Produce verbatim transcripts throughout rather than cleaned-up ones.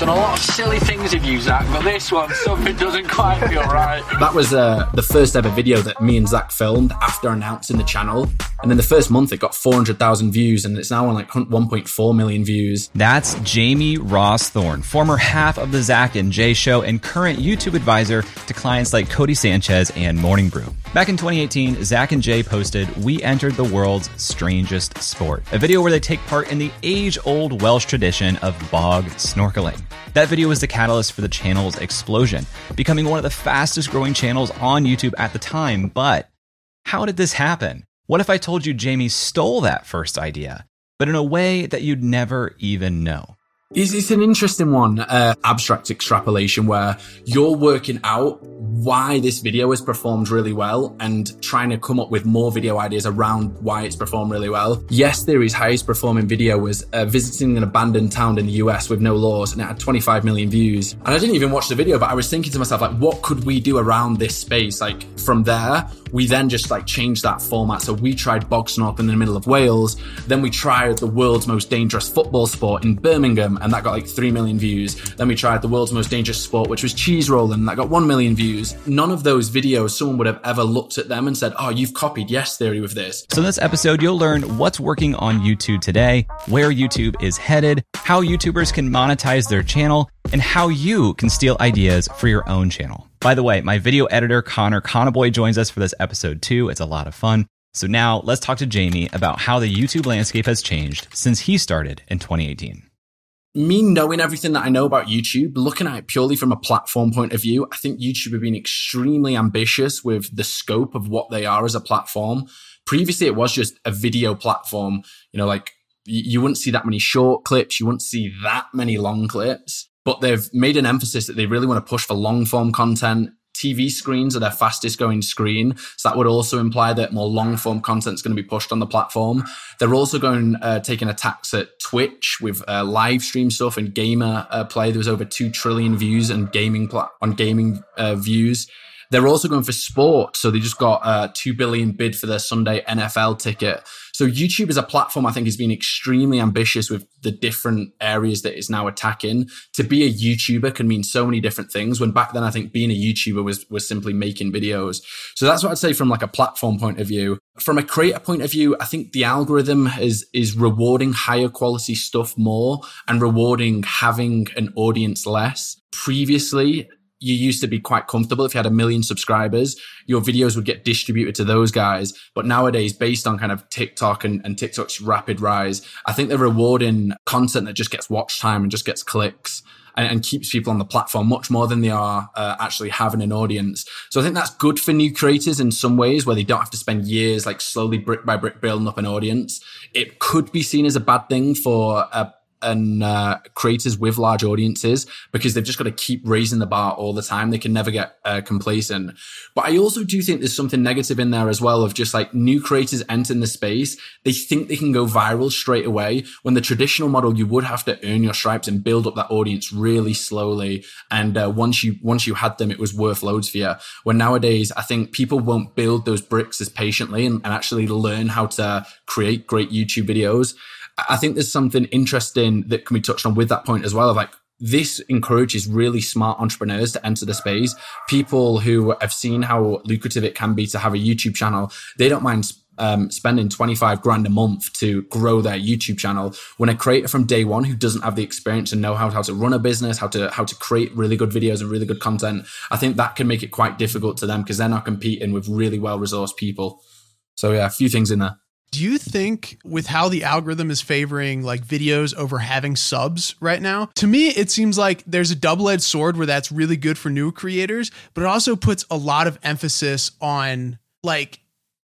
done a lot of silly things with you, Zach, but this one, something doesn't quite feel right. That was uh, the first ever video that me and Zach filmed after announcing the channel. And in the first month, it got four hundred thousand views, and it's now on like one point four million views. That's Jamie Rawsthorne, former half of the Zach and Jay Show and current YouTube advisor to clients like Cody Sanchez and Morning Brew. Back in twenty eighteen, Zach and Jay posted We Entered the World's Strangest Sport, a video where they take part in the age-old Welsh tradition of bog snorkeling. That video was the catalyst for the channel's explosion, becoming one of the fastest growing channels on YouTube at the time. But how did this happen? What if I told you Jamie stole that first idea, but in a way that you'd never even know? It's, it's an interesting one, uh, abstract extrapolation, where you're working out why this video has performed really well and trying to come up with more video ideas around why it's performed really well. Yes Theory's highest performing video was uh, visiting an abandoned town in the U S with no laws, and it had twenty-five million views. And I didn't even watch the video, but I was thinking to myself, like, what could we do around this space? Like, from there, we then just like changed that format. So we tried bog snorkeling in the middle of Wales. Then we tried the world's most dangerous football sport in Birmingham, and that got like three million views. Then we tried the world's most dangerous sport, which was cheese rolling, and that got one million views. None of those videos, someone would have ever looked at them and said, oh, you've copied Yes Theory with this. So in this episode, you'll learn what's working on YouTube today, where YouTube is headed, how YouTubers can monetize their channel, and how you can steal ideas for your own channel. By the way, my video editor, Connor Conaboy, joins us for this episode too. It's a lot of fun. So now let's talk to Jamie about how the YouTube landscape has changed since he started in twenty eighteen. Me knowing everything that I know about YouTube, looking at it purely from a platform point of view, I think YouTube have been extremely ambitious with the scope of what they are as a platform. Previously, it was just a video platform. You know, like you wouldn't see that many short clips. You wouldn't see that many long clips, but they've made an emphasis that they really want to push for long form content. T V screens are their fastest growing screen. So that would also imply that more long form content is going to be pushed on the platform. They're also going, uh, taking attacks at Twitch with uh, live stream stuff and gamer uh, play. There was over two trillion views and gaming pla- on gaming uh, views. They're also going for sport. So they just got a uh, two billion bid for their Sunday N F L ticket. So YouTube as a platform, I think, has been extremely ambitious with the different areas that it's now attacking. To be a YouTuber can mean so many different things, when back then I think being a YouTuber was, was simply making videos. So that's what I'd say from like a platform point of view. From a creator point of view, I think the algorithm is, is rewarding higher quality stuff more and rewarding having an audience less. Previously, you used to be quite comfortable. If you had a million subscribers, your videos would get distributed to those guys. But nowadays, based on kind of TikTok and, and TikTok's rapid rise, I think they're rewarding content that just gets watch time and just gets clicks and, and keeps people on the platform much more than they are uh, actually having an audience. So I think that's good for new creators in some ways, where they don't have to spend years like slowly brick by brick building up an audience. It could be seen as a bad thing for a and uh, creators with large audiences, because they've just got to keep raising the bar all the time. They can never get uh, complacent. But I also do think there's something negative in there as well, of just like new creators entering the space. They think they can go viral straight away, when the traditional model, you would have to earn your stripes and build up that audience really slowly. And uh, once you once you had them, it was worth loads for you. When nowadays, I think people won't build those bricks as patiently and, and actually learn how to create great YouTube videos. I think there's something interesting that can be touched on with that point as well, of like, this encourages really smart entrepreneurs to enter the space. People who have seen how lucrative it can be to have a YouTube channel, they don't mind um, spending twenty-five grand a month to grow their YouTube channel. When a creator from day one who doesn't have the experience and know how, how to run a business, how to, how to create really good videos and really good content, I think that can make it quite difficult to them, because they're not competing with really well-resourced people. So yeah, a few things in there. Do you think, with how the algorithm is favoring like videos over having subs right now, to me, it seems like there's a double-edged sword where that's really good for new creators, but it also puts a lot of emphasis on like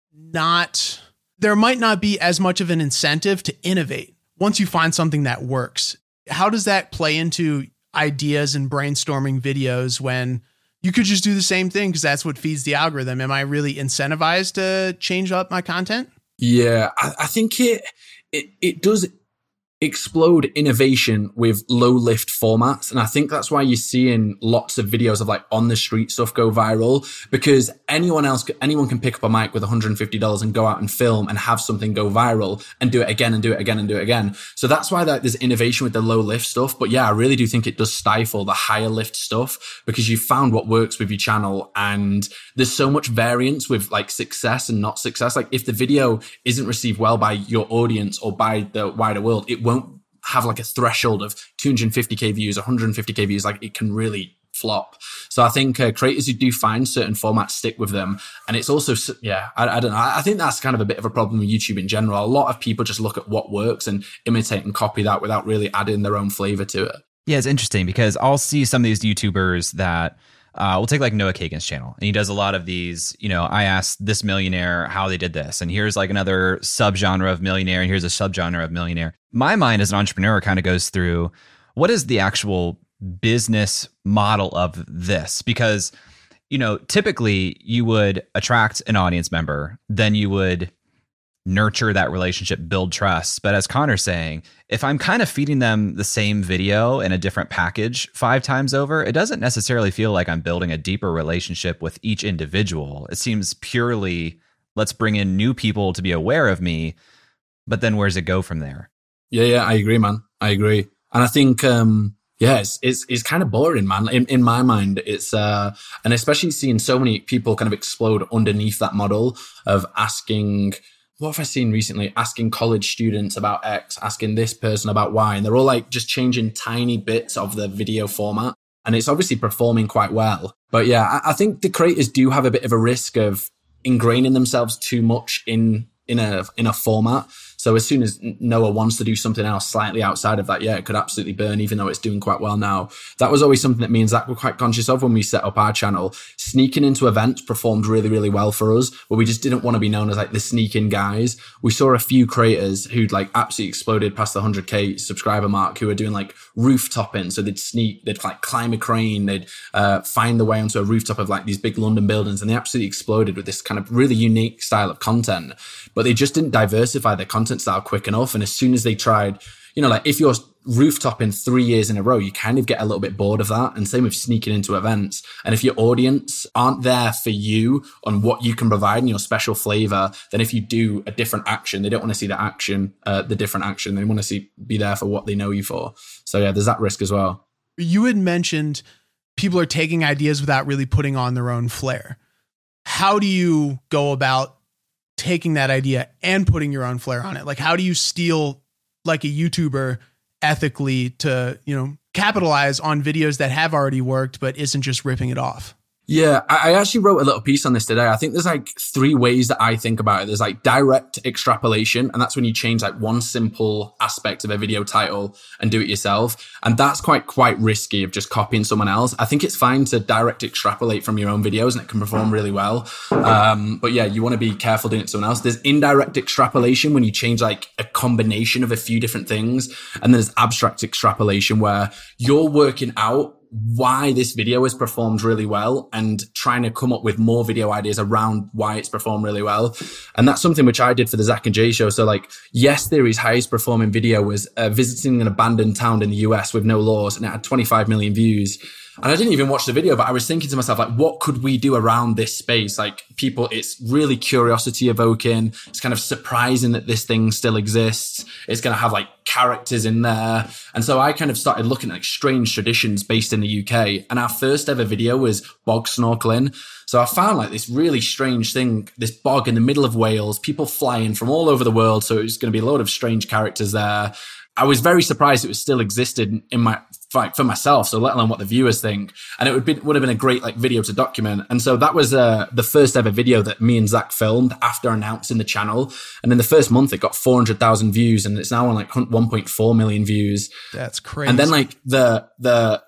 not, there might not be as much of an incentive to innovate once you find something that works. How does that play into ideas and brainstorming videos when you could just do the same thing because that's what feeds the algorithm? Am I really incentivized to change up my content? Yeah, I, I think it, it, it does explode innovation with low lift formats. And I think that's why you're seeing lots of videos of like on the street stuff go viral, because anyone else, anyone can pick up a mic with one hundred fifty dollars and go out and film and have something go viral and do it again and do it again and do it again. So that's why that there's innovation with the low lift stuff. But yeah, I really do think it does stifle the higher lift stuff, because you found what works with your channel, and there's so much variance with like success and not success. Like if the video isn't received well by your audience or by the wider world, it won't have like a threshold of two hundred fifty K views, one hundred fifty K views. Like it can really flop. So I think uh, creators who do find certain formats stick with them. And it's also, yeah, I, I don't know. I think that's kind of a bit of a problem with YouTube in general. A lot of people just look at what works and imitate and copy that without really adding their own flavor to it. Yeah, it's interesting because I'll see some of these YouTubers that Uh, we'll take like Noah Kagan's channel, and he does a lot of these, you know, I asked this millionaire how they did this, and here's like another subgenre of millionaire, and here's a subgenre of millionaire. My mind as an entrepreneur kind of goes through, what is the actual business model of this? Because, you know, typically you would attract an audience member, then you would nurture that relationship, build trust. But as Connor's saying, if I'm kind of feeding them the same video in a different package five times over, it doesn't necessarily feel like I'm building a deeper relationship with each individual. It seems purely, let's bring in new people to be aware of me, but then where's it go from there? Yeah, yeah, I agree, man. I agree. And I think, um, yeah, it's, it's, it's kind of boring, man. In, in my mind, it's, uh, and especially seeing so many people kind of explode underneath that model of asking, what have I seen recently? Asking college students about X, asking this person about Y, and they're all like just changing tiny bits of the video format. And it's obviously performing quite well. But yeah, I, I think the creators do have a bit of a risk of ingraining themselves too much in, in a, in a format. So as soon as Noah wants to do something else slightly outside of that, yeah, it could absolutely burn, even though it's doing quite well now. That was always something that me and Zach were quite conscious of when we set up our channel. Sneaking into events performed really, really well for us, but we just didn't want to be known as like the sneaking guys. We saw a few creators who'd like absolutely exploded past the one hundred K subscriber mark, who were doing like rooftoping. So they'd sneak, they'd like climb a crane, they'd uh, find their way onto a rooftop of like these big London buildings, and they absolutely exploded with this kind of really unique style of content. But they just didn't diversify their content style quick enough. And as soon as they tried, you know, like if you're rooftopping three years in a row, you kind of get a little bit bored of that. And same with sneaking into events. And if your audience aren't there for you on what you can provide and your special flavor, then if you do a different action, they don't want to see the action, uh, the different action. They want to see, be there for what they know you for. So yeah, there's that risk as well. You had mentioned people are taking ideas without really putting on their own flair. How do you go about taking that idea and putting your own flair on it? Like, how do you steal like a YouTuber ethically to, you know, capitalize on videos that have already worked, but isn't just ripping it off? Yeah, I actually wrote a little piece on this today. I think there's like three ways that I think about it. There's like direct extrapolation, and that's when you change like one simple aspect of a video title and do it yourself. And that's quite, quite risky of just copying someone else. I think it's fine to direct extrapolate from your own videos and it can perform really well. Um, but yeah, you want to be careful doing it to someone else. There's indirect extrapolation when you change like a combination of a few different things. And then there's abstract extrapolation where you're working out why this video has performed really well and trying to come up with more video ideas around why it's performed really well. And that's something which I did for the Zach and Jay show. So like, Yes Theory's highest performing video was uh, visiting an abandoned town in the U S with no laws, and it had twenty-five million views. And I didn't even watch the video, but I was thinking to myself, like, what could we do around this space? Like people, it's really curiosity evoking. It's kind of surprising that this thing still exists. It's going to have like characters in there. And so I kind of started looking at like strange traditions based in the U K. And our first ever video was bog snorkeling. So I found like this really strange thing, this bog in the middle of Wales, people flying from all over the world. So it was going to be a load of strange characters there. I was very surprised it was still existed in my, like for myself. So let alone what the viewers think. And it would be, would have been a great like video to document. And so that was, uh, the first ever video that me and Zach filmed after announcing the channel. And in the first month, it got four hundred thousand views, and it's now on like one point four million views. That's crazy. And then like the, the,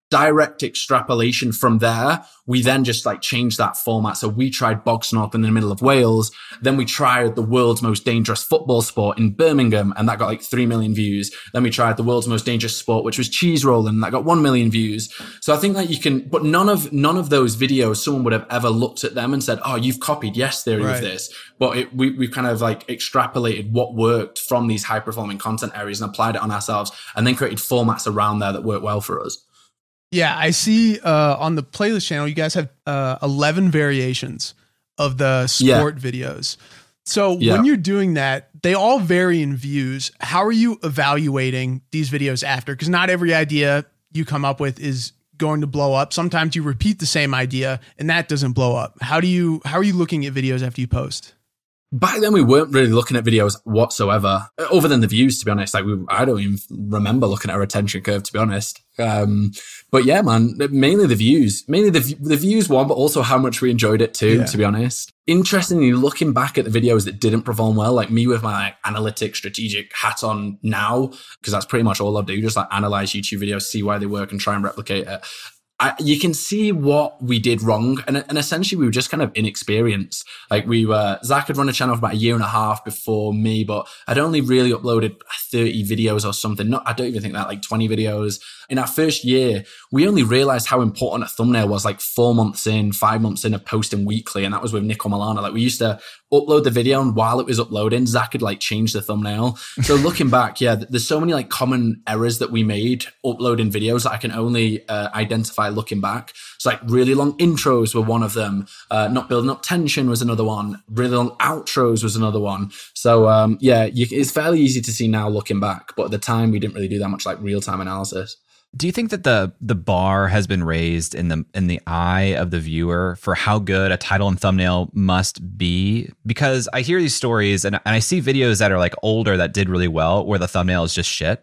direct extrapolation from there, we then just like changed that format. So we tried Box North in the middle of Wales. Then we tried the world's most dangerous football sport in Birmingham, and that got like three million views. Then we tried the world's most dangerous sport, which was cheese rolling, and that got one million views. So I think that you can, but none of, none of those videos, someone would have ever looked at them and said, oh, you've copied Yes Theory right. with this. But it, we, we kind of like extrapolated what worked from these high performing content areas and applied it on ourselves, and then created formats around there that work well for us. Yeah, I see uh, on the playlist channel, you guys have uh, eleven variations of the sport yeah. videos. So yeah. when you're doing that, they all vary in views. How are you evaluating these videos after? Because not every idea you come up with is going to blow up. Sometimes you repeat the same idea and that doesn't blow up. How do you, how are you looking at videos after you post? Back then, we weren't really looking at videos whatsoever, other than the views, to be honest. Like, we, I don't even remember looking at our retention curve, to be honest. Um, but yeah, man, mainly the views, mainly the the views one, but also how much we enjoyed it too, yeah. to be honest. Interestingly, looking back at the videos that didn't perform well, like me with my like, analytic strategic hat on now, because that's pretty much all I do, just like analyze YouTube videos, see why they work and try and replicate it. I, you can see what we did wrong. And, and essentially we were just kind of inexperienced. Like we were, Zach had run a channel for about a year and a half before me, but I'd only really uploaded thirty videos or something. Not, I don't even think that, like twenty videos. In our first year, we only realized how important a thumbnail was like four months in, five months in of posting weekly. And that was with Nico Milano. Like we used to upload the video, and while it was uploading, Zach had like changed the thumbnail. So looking back, yeah, there's so many like common errors that we made uploading videos that I can only uh, identify looking back. So like really long intros were one of them. Uh, not building up tension was another one. Really long outros was another one. So um, yeah, you, it's fairly easy to see now looking back, but at the time we didn't really do that much like real time analysis. Do you think that the the bar has been raised in the in the eye of the viewer for how good a title and thumbnail must be? Because I hear these stories and, and I see videos that are like older that did really well where the thumbnail is just shit.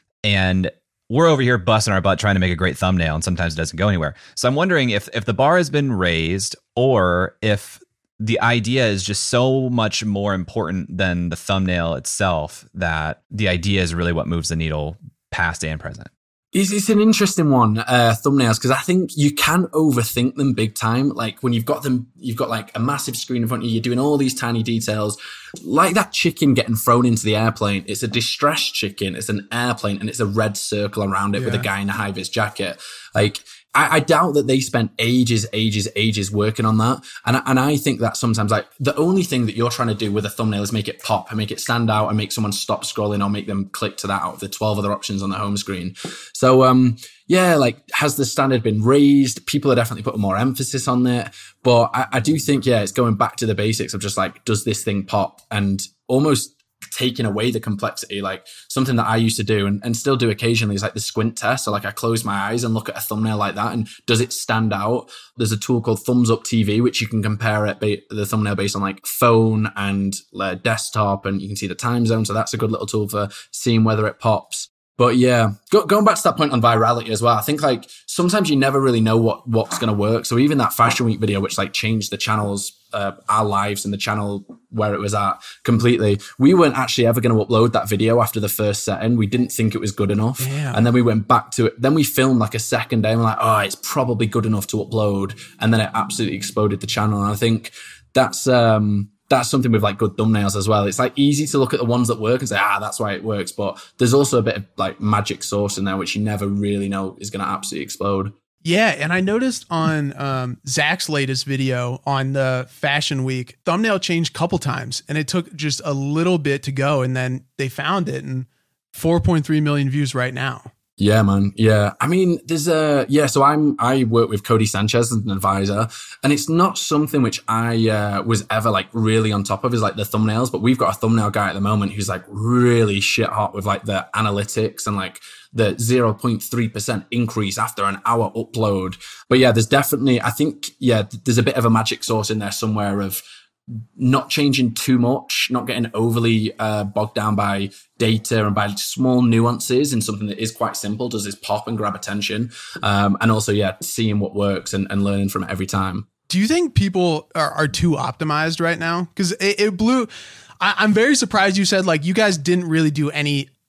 And we're over here busting our butt trying to make a great thumbnail, and sometimes it doesn't go anywhere. So I'm wondering if if the bar has been raised, or if the idea is just so much more important than the thumbnail itself that the idea is really what moves the needle past and present. It's, it's an interesting one, uh, thumbnails, because I think you can overthink them big time. Like when you've got them, you've got like a massive screen in front of you, you're doing all these tiny details, like that chicken getting thrown into the airplane. It's a distressed chicken. It's an airplane, and it's a red circle around it yeah. with a guy in a high-vis jacket. Like, I, I doubt that they spent ages, ages, ages working on that. And I, and I think that sometimes like the only thing that you're trying to do with a thumbnail is make it pop and make it stand out and make someone stop scrolling or make them click to that out of the twelve other options on the home screen. So, um, yeah, like has the standard been raised? People are definitely putting more emphasis on it. But I, I do think, yeah, it's going back to the basics of just like, does this thing pop? And almost taking away the complexity. Like something that I used to do and, and still do occasionally is like the squint test. So like I close my eyes and look at a thumbnail like that, and does it stand out? There's a tool called Thumbs Up T V, which you can compare it ba- the thumbnail based on like phone and uh, desktop, and you can see the time zone. So that's a good little tool for seeing whether it pops. But yeah, go, going back to that point on virality as well, I think like sometimes you never really know what what's going to work. So even that Fashion Week video, which like changed the channel's, uh, our lives and the channel where it was at completely, we weren't actually ever going to upload that video after the first setting. We didn't think it was good enough. Damn. And then we went back to it. Then we filmed like a second day and we're like, oh, it's probably good enough to upload. And then it absolutely exploded the channel. And I think that's, um, that's something with like good thumbnails as well. It's like easy to look at the ones that work and say, ah, that's why it works. But there's also a bit of like magic sauce in there, which you never really know is going to absolutely explode. Yeah. And I noticed on um, Zach's latest video on the Fashion Week, thumbnail changed a couple times and it took just a little bit to go. And then they found it, and four point three million views right now. Yeah, man. Yeah. I mean, there's a, yeah. So I'm, I work with Cody Sanchez as an advisor, and it's not something which I, uh, was ever like really on top of is like the thumbnails, but we've got a thumbnail guy at the moment who's like really shit hot with like the analytics and like the zero point three percent increase after an hour upload. But yeah, there's definitely, I think, yeah, there's a bit of a magic sauce in there somewhere of not changing too much, not getting overly uh, bogged down by data and by small nuances in something that is quite simple. Does this pop and grab attention? Um, and also, yeah, seeing what works and, and learning from it every time. Do you think people are, are too optimized right now? Because it, it blew. I, I'm very surprised you said like you guys didn't really do any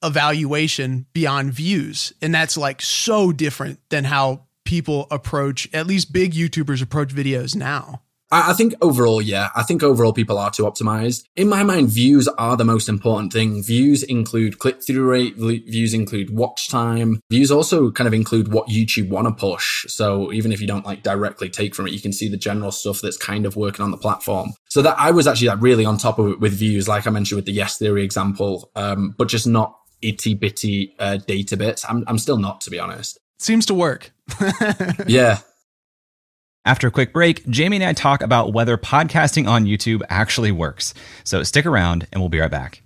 evaluation beyond views. And that's like so different than how people approach, at least big YouTubers approach videos now. I think overall, yeah. I think overall people are too optimized. In my mind, views are the most important thing. Views include click-through rate. Views include watch time. Views also kind of include what YouTube want to push. So even if you don't like directly take from it, you can see the general stuff that's kind of working on the platform. So that I was actually like really on top of it with views, like I mentioned with the Yes Theory example, um, but just not itty bitty uh, data bits. I'm, I'm still not, to be honest. Seems to work. Yeah. After a quick break, Jamie and I talk about whether podcasting on YouTube actually works. So stick around and we'll be right back.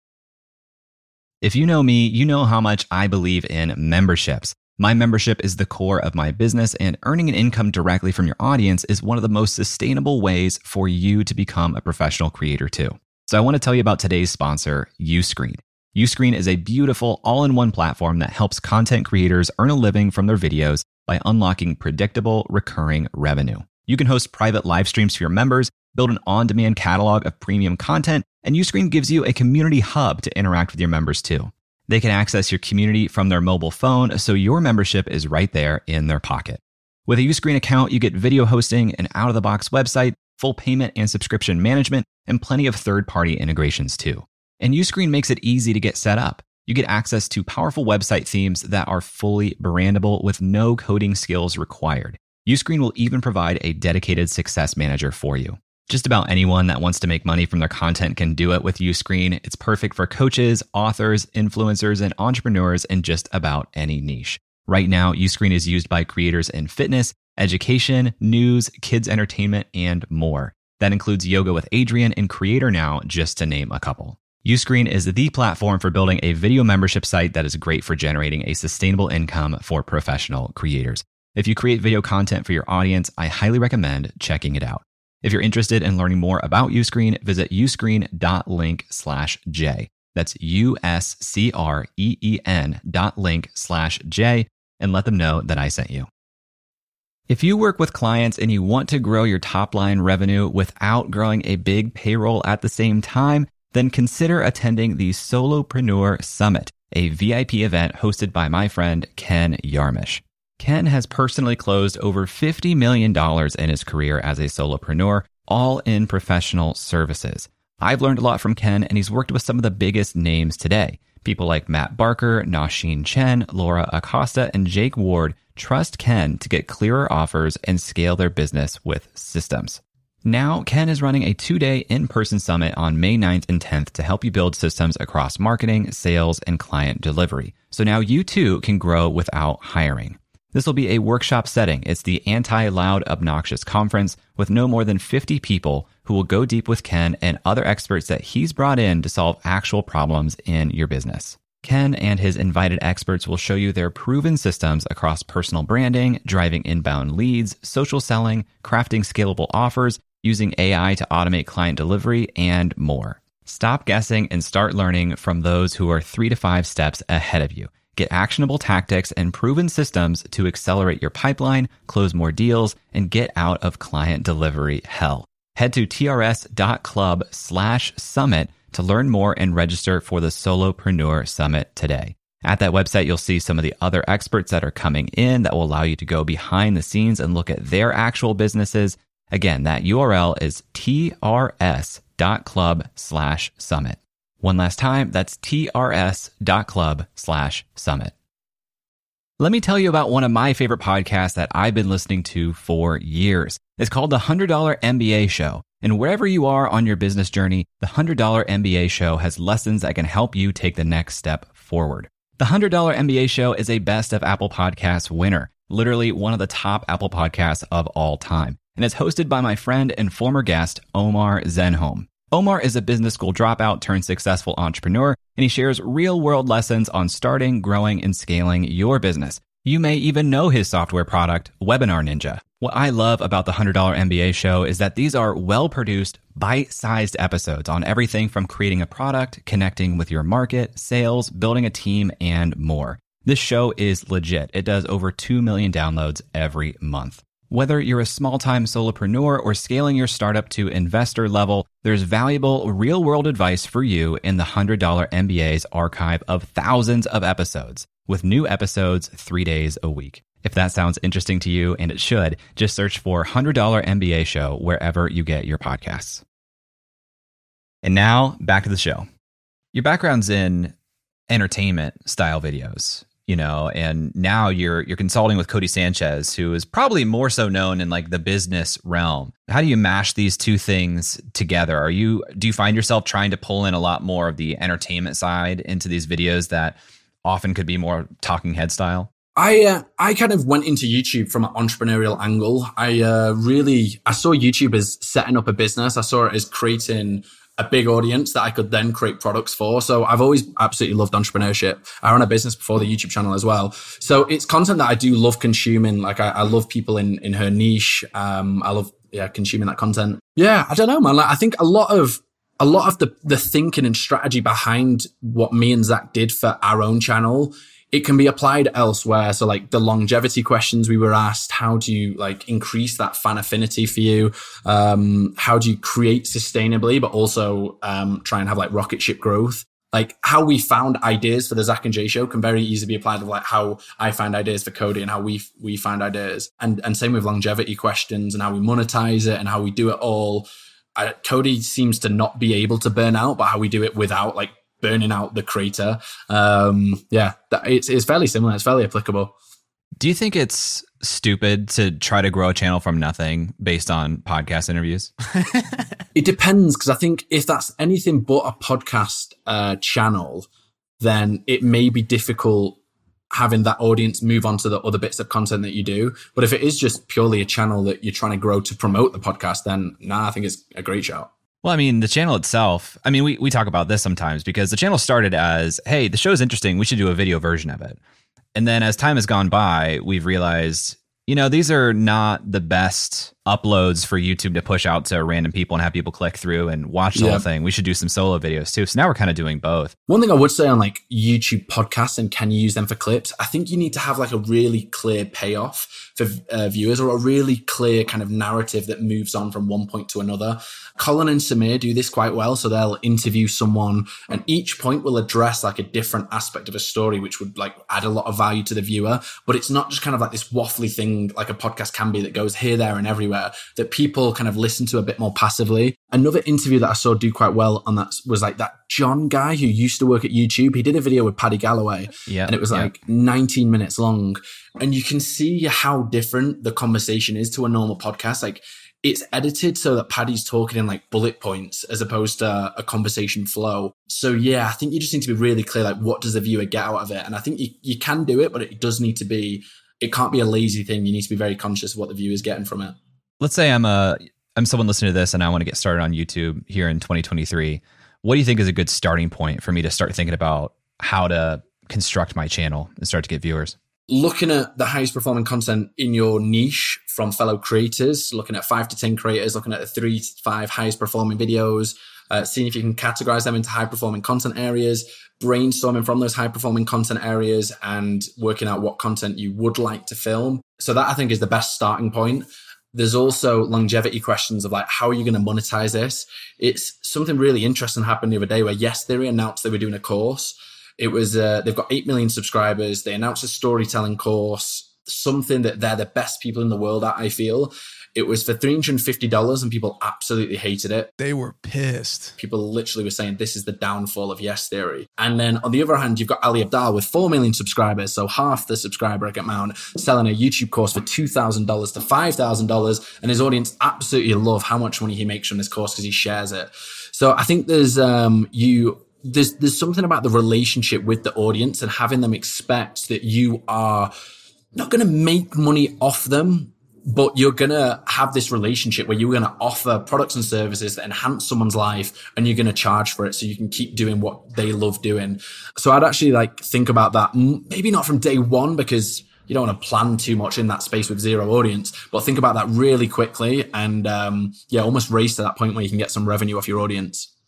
If you know me, you know how much I believe in memberships. My membership is the core of my business, and earning an income directly from your audience is one of the most sustainable ways for you to become a professional creator too. So I want to tell you about today's sponsor, Uscreen. Uscreen is a beautiful all-in-one platform that helps content creators earn a living from their videos by unlocking predictable, recurring revenue. You can host private live streams for your members, build an on-demand catalog of premium content, and Uscreen gives you a community hub to interact with your members too. They can access your community from their mobile phone, so your membership is right there in their pocket. With a Uscreen account, you get video hosting, an out-of-the-box website, full payment and subscription management, and plenty of third-party integrations too. And Uscreen makes it easy to get set up. You get access to powerful website themes that are fully brandable with no coding skills required. Uscreen will even provide a dedicated success manager for you. Just about anyone that wants to make money from their content can do it with Uscreen. It's perfect for coaches, authors, influencers, and entrepreneurs in just about any niche. Right now, Uscreen is used by creators in fitness, education, news, kids entertainment, and more. That includes Yoga with Adriene and Creator Now, just to name a couple. Uscreen is the platform for building a video membership site that is great for generating a sustainable income for professional creators. If you create video content for your audience, I highly recommend checking it out. If you're interested in learning more about Uscreen, visit uscreen.link slash J. That's U-S-C-R-E-E-N dot link slash J and let them know that I sent you. If you work with clients and you want to grow your top line revenue without growing a big payroll at the same time, then consider attending the Solopreneur Summit, a V I P event hosted by my friend Ken Yarmish. Ken has personally closed over fifty million dollars in his career as a solopreneur, all in professional services. I've learned a lot from Ken, and he's worked with some of the biggest names today. People like Matt Barker, Nasheen Chen, Laura Acosta, and Jake Ward trust Ken to get clearer offers and scale their business with systems. Now, Ken is running a two-day in-person summit on May ninth and tenth to help you build systems across marketing, sales, and client delivery. So now you too can grow without hiring. This will be a workshop setting. It's the Anti-Loud Obnoxious Conference with no more than fifty people who will go deep with Ken and other experts that he's brought in to solve actual problems in your business. Ken and his invited experts will show you their proven systems across personal branding, driving inbound leads, social selling, crafting scalable offers, using A I to automate client delivery, and more. Stop guessing and start learning from those who are three to five steps ahead of you. Get actionable tactics and proven systems to accelerate your pipeline, close more deals, and get out of client delivery hell. Head to trs.club slash summit to learn more and register for the Solopreneur Summit today. At that website, you'll see some of the other experts that are coming in that will allow you to go behind the scenes and look at their actual businesses. Again, that U R L is trs.club slash summit. One last time, that's trs.club slash summit. Let me tell you about one of my favorite podcasts that I've been listening to for years. It's called The one hundred dollar M B A Show. And wherever you are on your business journey, The one hundred dollar M B A Show has lessons that can help you take the next step forward. The one hundred dollar M B A Show is a Best of Apple Podcasts winner, literally one of the top Apple podcasts of all time. And it's hosted by my friend and former guest, Omar Zenhom. Omar is a business school dropout turned successful entrepreneur, and he shares real-world lessons on starting, growing, and scaling your business. You may even know his software product, Webinar Ninja. What I love about the one hundred dollar M B A Show is that these are well-produced, bite-sized episodes on everything from creating a product, connecting with your market, sales, building a team, and more. This show is legit. It does over two million downloads every month. Whether you're a small-time solopreneur or scaling your startup to investor level, there's valuable real-world advice for you in the one hundred dollar M B A's archive of thousands of episodes, with new episodes three days a week. If that sounds interesting to you, and it should, just search for one hundred dollar M B A Show wherever you get your podcasts. And now, back to the show. Your background's in entertainment style videos, you know, and now you're you're consulting with Cody Sanchez, who is probably more so known in like the business realm. How do you mash these two things together? Are you do you find yourself trying to pull in a lot more of the entertainment side into these videos that often could be more talking head style? I uh, I kind of went into YouTube from an entrepreneurial angle. I uh, really I saw YouTube as setting up a business. I saw it as creating a big audience that I could then create products for. So I've always absolutely loved entrepreneurship. I ran a business before the YouTube channel as well. So it's content that I do love consuming. Like I, I love people in, in her niche. Um, I love, yeah, consuming that content. Yeah, I don't know, man. Like I think a lot of, a lot of the, the thinking and strategy behind what me and Zach did for our own channel, it can be applied elsewhere. So like the longevity questions we were asked, how do you like increase that fan affinity for you? Um, how do you create sustainably, but also um, try and have like rocket ship growth? Like how we found ideas for the Zach and Jay show can very easily be applied to like how I find ideas for Cody and how we we find ideas. And and same with longevity questions and how we monetize it and how we do it all. I, Cody seems to not be able to burn out, but how we do it without like burning out the creator. Um, yeah, that, it's, it's fairly similar. It's fairly applicable. Do you think it's stupid to try to grow a channel from nothing based on podcast interviews? It depends, because I think if that's anything but a podcast uh, channel, then it may be difficult having that audience move on to the other bits of content that you do. But if it is just purely a channel that you're trying to grow to promote the podcast, then nah, I think it's a great shout. Well, I mean, the channel itself, I mean, we, we talk about this sometimes because the channel started as, hey, the show is interesting. We should do a video version of it. And then as time has gone by, we've realized, you know, these are not the best uploads for YouTube to push out to random people and have people click through and watch the yeah. whole thing. We should do some solo videos too. So now we're kind of doing both. One thing I would say on like YouTube podcasts and can you use them for clips? I think you need to have like a really clear payoff for uh, viewers or a really clear kind of narrative that moves on from one point to another. Colin and Samir do this quite well. So they'll interview someone and each point will address like a different aspect of a story, which would like add a lot of value to the viewer. But it's not just kind of like this waffly thing like a podcast can be that goes here, there and everywhere that people kind of listen to a bit more passively. Another interview that I saw do quite well on that was like that John guy who used to work at YouTube. He did a video with Paddy Galloway yeah, and it was like yeah. nineteen minutes long. And you can see how different the conversation is to a normal podcast. Like it's edited so that Paddy's talking in like bullet points as opposed to a conversation flow. So yeah, I think you just need to be really clear, like what does the viewer get out of it? And I think you, you can do it, but it does need to be, it can't be a lazy thing. You need to be very conscious of what the viewer's getting from it. Let's say I'm a I'm someone listening to this and I want to get started on YouTube here in twenty twenty-three. What do you think is a good starting point for me to start thinking about how to construct my channel and start to get viewers? Looking at the highest performing content in your niche from fellow creators, looking at five to ten creators, looking at the three to five highest performing videos, uh, seeing if you can categorize them into high performing content areas, brainstorming from those high performing content areas and working out what content you would like to film. So that I think is the best starting point. There's also longevity questions of like, how are you going to monetize this? It's something really interesting happened the other day where Yes Theory announced they were doing a course. It was, uh, they've got eight million subscribers. They announced a storytelling course, something that they're the best people in the world at, I feel. It was for three hundred fifty dollars and people absolutely hated it. They were pissed. People literally were saying this is the downfall of Yes Theory. And then on the other hand, you've got Ali Abdaal with four million subscribers. So half the subscriber amount selling a YouTube course for two thousand dollars to five thousand dollars. And his audience absolutely love how much money he makes from this course because he shares it. So I think there's, um, you, there's, there's something about the relationship with the audience and having them expect that you are not going to make money off them, but you're going to have this relationship where you're going to offer products and services that enhance someone's life and you're going to charge for it so you can keep doing what they love doing. So I'd actually like think about that, maybe not from day one because you don't want to plan too much in that space with zero audience, but think about that really quickly and um, yeah, almost race to that point where you can get some revenue off your audience.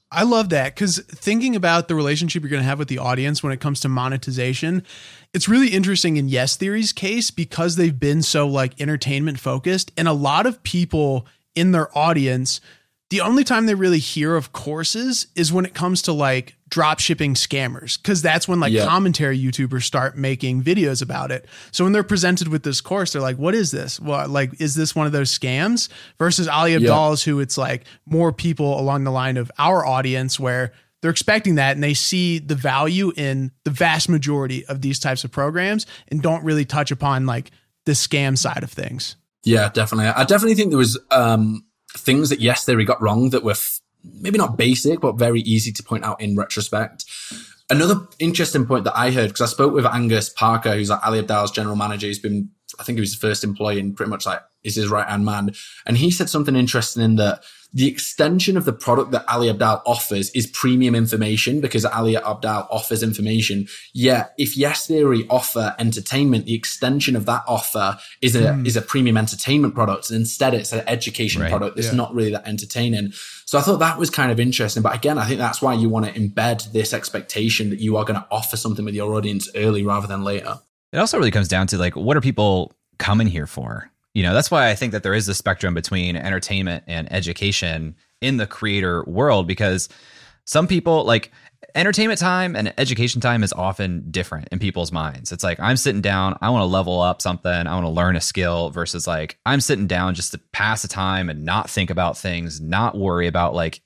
I love that, because thinking about the relationship you're going to have with the audience when it comes to monetization, it's really interesting in Yes Theory's case because they've been so like entertainment focused, and a lot of people in their audience, the only time they really hear of courses is when it comes to like drop shipping scammers, because that's when like yeah. commentary YouTubers start making videos about it. So when they're presented with this course, they're like, what is this? Well, like, is this one of those scams? Versus Ali Abdaal's, yeah. who it's like more people along the line of our audience where they're expecting that and they see the value in the vast majority of these types of programs and don't really touch upon like the scam side of things. Yeah, definitely. I definitely think there was um, things that Yes Theory got wrong that were f- maybe not basic, but very easy to point out in retrospect. Another interesting point that I heard, because I spoke with Angus Parker, who's like Ali Abdaal's general manager. He's been, I think he was his first employee and pretty much like is his right-hand man. And he said something interesting in that the extension of the product that Ali Abdaal offers is premium information, because Ali Abdaal offers information. Yet if Yes Theory offer entertainment, the extension of that offer is a, mm. is a premium entertainment product. And instead it's an education right. product that's yeah. not really that entertaining. So I thought that was kind of interesting. But again, I think that's why you want to embed this expectation that you are going to offer something with your audience early rather than later. It also really comes down to like, what are people coming here for? You know, that's why I think that there is a spectrum between entertainment and education in the creator world, because some people like entertainment time and education time is often different in people's minds. It's like, I'm sitting down, I want to level up something, I want to learn a skill, versus like, I'm sitting down just to pass the time and not think about things, not worry about like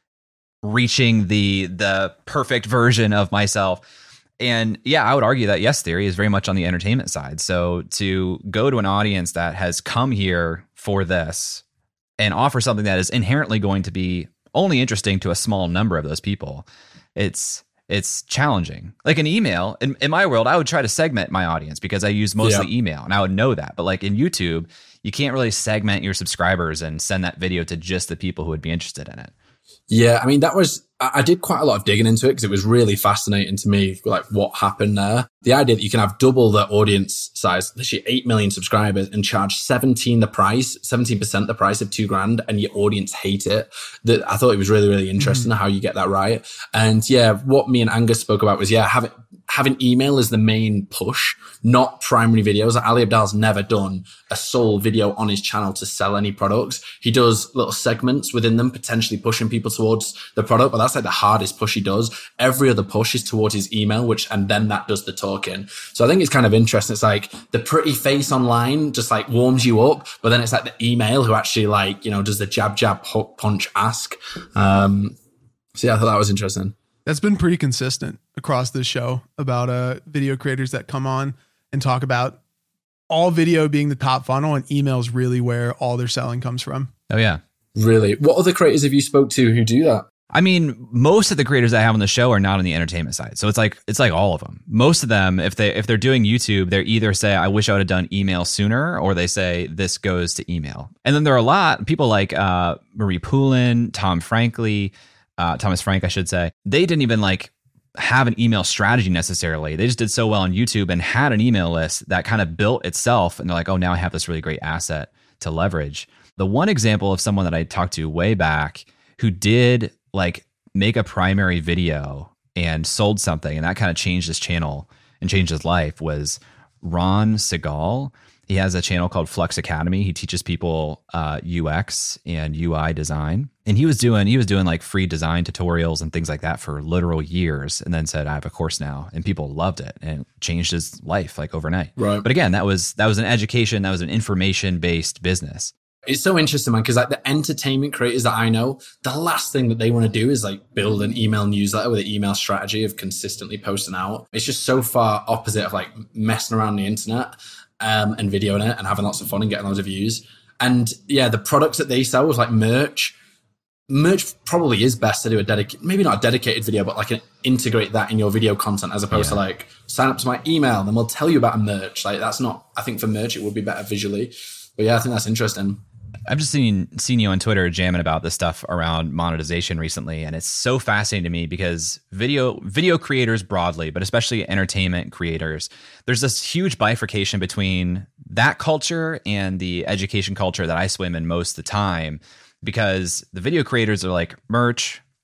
reaching the the perfect version of myself. And yeah, I would argue that Yes Theory is very much on the entertainment side. So to go to an audience that has come here for this and offer something that is inherently going to be only interesting to a small number of those people, it's it's challenging. Like an email, in, in my world, I would try to segment my audience because I use mostly yeah. email, and I would know that. But like in YouTube, you can't really segment your subscribers and send that video to just the people who would be interested in it. Yeah, I mean, that was, I did quite a lot of digging into it because it was really fascinating to me, like what happened there. The idea that you can have double the audience size, literally eight million subscribers, and charge seventeen the price, seventeen percent the price of two grand, and your audience hate it. That I thought it was really, really interesting mm-hmm. how you get that right. And yeah, what me and Angus spoke about was, yeah, having, having email as the main push, not primary videos. Like Ali Abdaal's never done a sole video on his channel to sell any products. He does little segments within them, potentially pushing people towards the product, but that's like the hardest push he does. Every other push is towards his email, which, and then that does the talking. So I think it's kind of interesting. It's like the pretty face online just like warms you up, but then it's like the email who actually like, you know, does the jab, jab, hook, punch, ask. Um, so yeah, I thought that was interesting. That's been pretty consistent across this show about uh, video creators that come on and talk about all video being the top funnel and emails really where all their selling comes from. Oh yeah. Really? What other creators have you spoke to who do that? I mean, most of the creators I have on the show are not on the entertainment side. So it's like, it's like all of them. Most of them, if they, if they're doing YouTube, they either say, I wish I would have done email sooner, or they say this goes to email. And then there are a lot people like uh, Marie Poulin, Tom Frankly, uh, Thomas Frank, I should say. They didn't even like have an email strategy necessarily. They just did so well on YouTube and had an email list that kind of built itself. And they're like, oh, now I have this really great asset to leverage. The one example of someone that I talked to way back who did like make a primary video and sold something, and that kind of changed his channel and changed his life, was Ron Segal. He has a channel called Flux Academy. He teaches people uh, U X and U I design. And he was doing he was doing like free design tutorials and things like that for literal years, and then said, I have a course now. And people loved it, and it changed his life like overnight. Right. But again, that was that was an education, that was an information-based business. It's so interesting, man, because like the entertainment creators that I know, the last thing that they want to do is like build an email newsletter with an email strategy of consistently posting out. It's just so far opposite of like messing around the internet um, and videoing it and having lots of fun and getting loads of views. And yeah, the products that they sell was like merch. Merch probably is best to do a dedicated, maybe not a dedicated video, but like an, integrate that in your video content as opposed yeah. to like sign up to my email and then we'll tell you about a merch. Like that's not, I think for merch, it would be better visually. But yeah, I think that's interesting. I've just seen seen you on Twitter jamming about this stuff around monetization recently, and it's so fascinating to me because video video creators broadly, but especially entertainment creators, there's this huge bifurcation between that culture and the education culture that I swim in most of the time, because the video creators are like merch,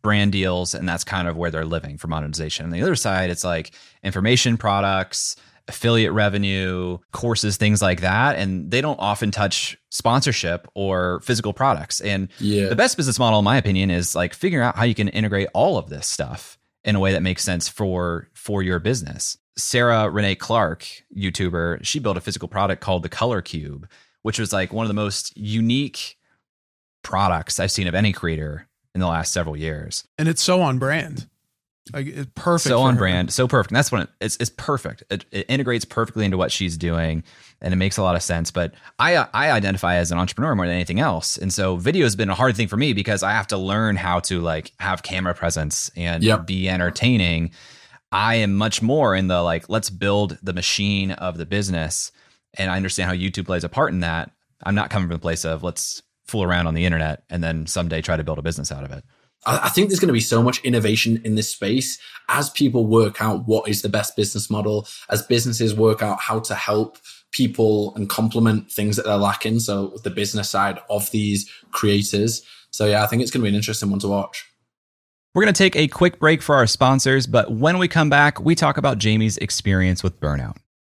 brand deals, and that's kind of where they're living for monetization. On the other side, it's like information products, affiliate revenue, courses, things like that. And they don't often touch sponsorship or physical products. And yeah. the best business model, in my opinion, is like figuring out how you can integrate all of this stuff in a way that makes sense for, for your business. Sarah Renee Clark, YouTuber, she built a physical product called the Color Cube, which was like one of the most unique products I've seen of any creator in the last several years. And it's so on brand. Like it's perfect. So on her. brand, so perfect. And that's when it, it's it's perfect. It, it integrates perfectly into what she's doing, and it makes a lot of sense. But I I identify as an entrepreneur more than anything else, and so video has been a hard thing for me because I have to learn how to like have camera presence and yep. be entertaining. I am much more in the like, let's build the machine of the business, and I understand how YouTube plays a part in that. I'm not coming from the place of let's fool around on the internet and then someday try to build a business out of it. I think there's going to be so much innovation in this space as people work out what is the best business model, as businesses work out how to help people and complement things that they're lacking. So the business side of these creators. So yeah, I think it's going to be an interesting one to watch. We're going to take a quick break for our sponsors, but when we come back, we talk about Jamie's experience with burnout.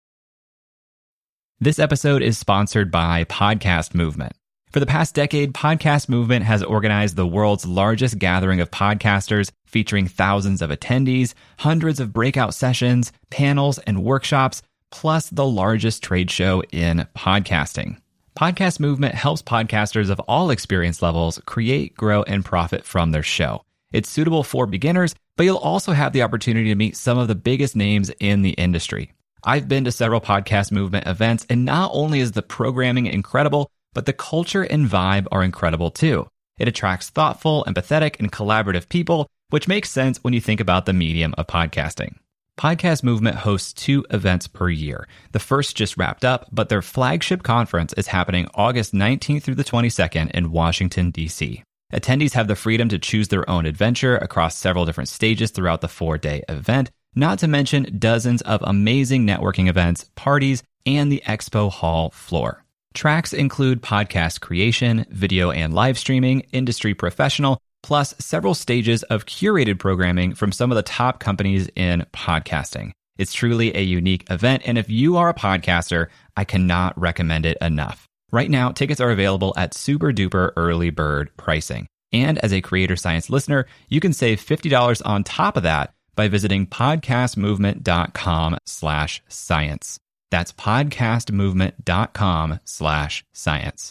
This episode is sponsored by Podcast Movement. For the past decade, Podcast Movement has organized the world's largest gathering of podcasters, featuring thousands of attendees, hundreds of breakout sessions, panels, and workshops, plus the largest trade show in podcasting. Podcast Movement helps podcasters of all experience levels create, grow, and profit from their show. It's suitable for beginners, but you'll also have the opportunity to meet some of the biggest names in the industry. I've been to several Podcast Movement events, and not only is the programming incredible, but the culture and vibe are incredible too. It attracts thoughtful, empathetic, and collaborative people, which makes sense when you think about the medium of podcasting. Podcast Movement hosts two events per year. The first just wrapped up, but their flagship conference is happening August nineteenth through the twenty-second in Washington, D C. Attendees have the freedom to choose their own adventure across several different stages throughout the four-day event, not to mention dozens of amazing networking events, parties, and the expo hall floor. Tracks include podcast creation, video and live streaming, industry professional, plus several stages of curated programming from some of the top companies in podcasting. It's truly a unique event, and if you are a podcaster, I cannot recommend it enough. Right now, tickets are available at super duper early bird pricing. And as a Creator Science listener, you can save fifty dollars on top of that by visiting podcastmovement.com slash science. That's podcastmovement.com slash science.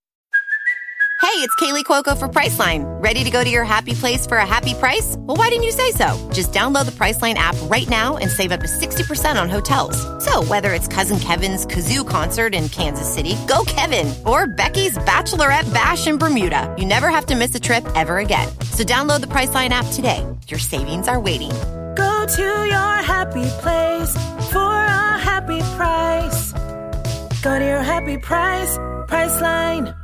Hey, it's Kaylee Cuoco for Priceline. Ready to go to your happy place for a happy price? Well, why didn't you say so? Just download the Priceline app right now and save up to sixty percent on hotels. So whether it's Cousin Kevin's Kazoo Concert in Kansas City, go Kevin, or Becky's Bachelorette Bash in Bermuda, you never have to miss a trip ever again. So download the Priceline app today. Your savings are waiting. Go to your happy place for a happy price. Go to your happy price, Priceline.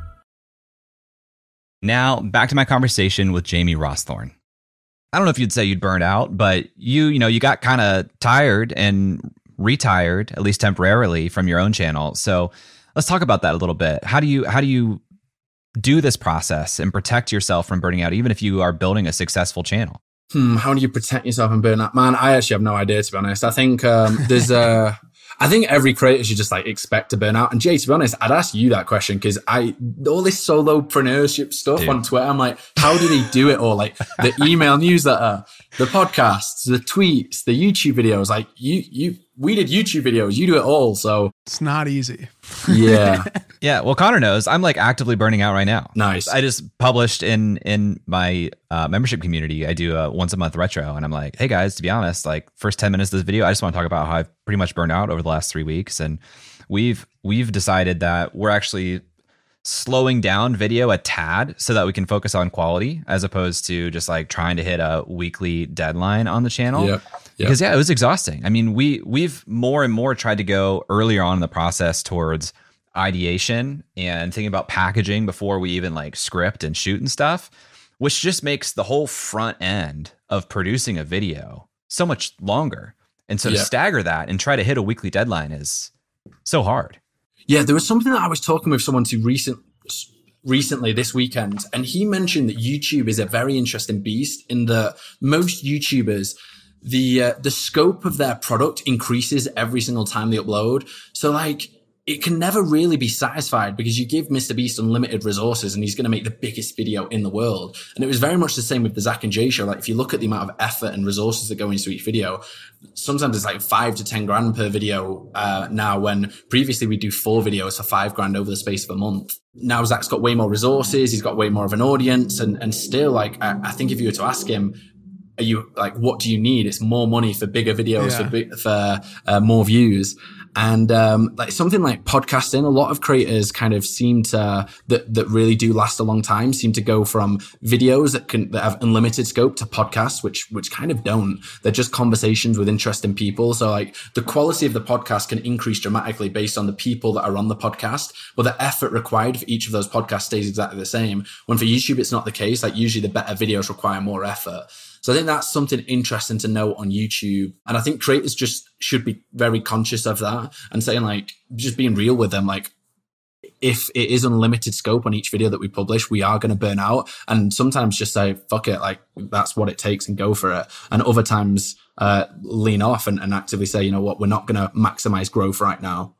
Now, back to my conversation with Jamie Rawsthorn. I don't know if you'd say you'd burned out, but you, you know, you got kind of tired and retired, at least temporarily, from your own channel. So let's talk about that a little bit. How do you, how do you do this process and protect yourself from burning out, even if you are building a successful channel? Hmm, how do you protect yourself from burnout? Man, I actually have no idea, to be honest. I think um, there's a... I think every creator should just like expect to burn out. And Jay, to be honest, I'd ask you that question because I, all this solopreneurship stuff Dude. on Twitter, I'm like, how did he do it all? Like the email newsletter, the podcasts, the tweets, the YouTube videos, like you, you, we did YouTube videos, you do it all. So it's not easy. Yeah. Yeah. Well, Connor knows I'm like actively burning out right now. Nice. I just published in, in my uh, membership community. I do a once a month retro and I'm like, hey guys, to be honest, like first ten minutes of this video, I just want to talk about how I've pretty much burned out over the last three weeks. And we've, we've decided that we're actually slowing down video a tad so that we can focus on quality as opposed to just like trying to hit a weekly deadline on the channel. Yeah. Yeah. Because yeah, it was exhausting. I mean, we, we've more and more tried to go earlier on in the process towards ideation and thinking about packaging before we even like script and shoot and stuff, which just makes the whole front end of producing a video so much longer. And so yeah. to stagger that and try to hit a weekly deadline is so hard. Yeah, there was something that I was talking with someone to recent, recently this weekend, and he mentioned that YouTube is a very interesting beast in that most YouTubers, the uh, the scope of their product increases every single time they upload. So like, it can never really be satisfied because you give MrBeast unlimited resources and he's going to make the biggest video in the world. And it was very much the same with the Zach and Jay show. Like, if you look at the amount of effort and resources that go into each video, sometimes it's like five to ten grand per video uh, now, when previously we do four videos for five grand over the space of a month. Now Zach's got way more resources. He's got way more of an audience. And, and still, like, I, I think if you were to ask him, are you like, what do you need? It's more money for bigger videos, yeah. for, big, for uh, more views. And, um, like something like podcasting, a lot of creators kind of seem to, that, that really do last a long time, seem to go from videos that can, that have unlimited scope to podcasts, which, which kind of don't. They're just conversations with interesting people. So like, the quality of the podcast can increase dramatically based on the people that are on the podcast, but the effort required for each of those podcasts stays exactly the same. When for YouTube, it's not the case. Like, usually the better videos require more effort. So I think that's something interesting to know on YouTube. And I think creators just should be very conscious of that and saying, like, just being real with them. Like, if it is unlimited scope on each video that we publish, we are going to burn out. And sometimes just say, fuck it, like, that's what it takes and go for it. And other times, uh, lean off and, and actively say, you know what, we're not going to maximize growth right now.